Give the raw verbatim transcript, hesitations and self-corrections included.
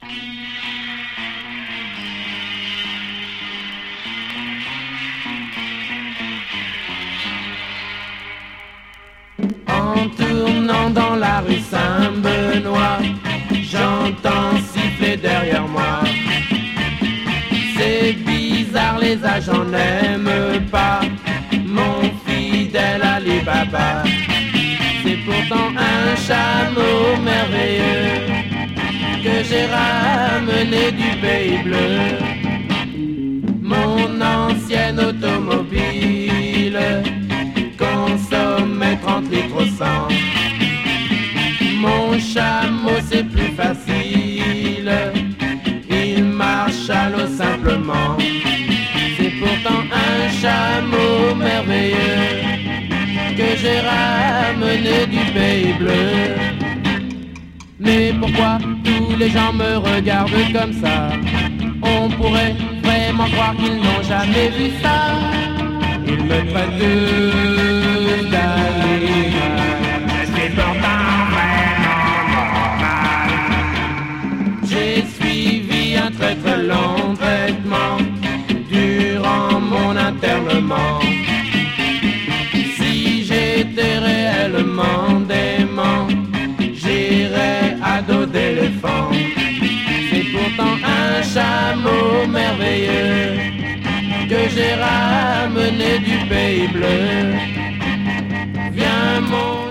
En tournant dans la rue Saint-Benoît, j'entends siffler derrière moi. C'est bizarre, les agents n'aiment pas mon fidèle Ali Baba. C'est pourtant un chameau merveilleux que j'ai ramené du pays bleu. Mon ancienne automobile consommait trente litres au cent. Mon chameau c'est plus facile, il marche à l'eau simplement. C'est pourtant un chameau merveilleux que j'ai ramené du pays bleu. Mais pourquoi tous les gens me regardent comme ça? On pourrait vraiment croire qu'ils n'ont jamais vu ça. Ils me traitent de d'animal, c'est pourtant vraiment normal. J'ai suivi un très très long traitement durant mon internement. Si j'étais réellement dément, j'irais à dos d'éléphant. C'est pourtant un chameau merveilleux que j'ai ramené du pays bleu. Viens mon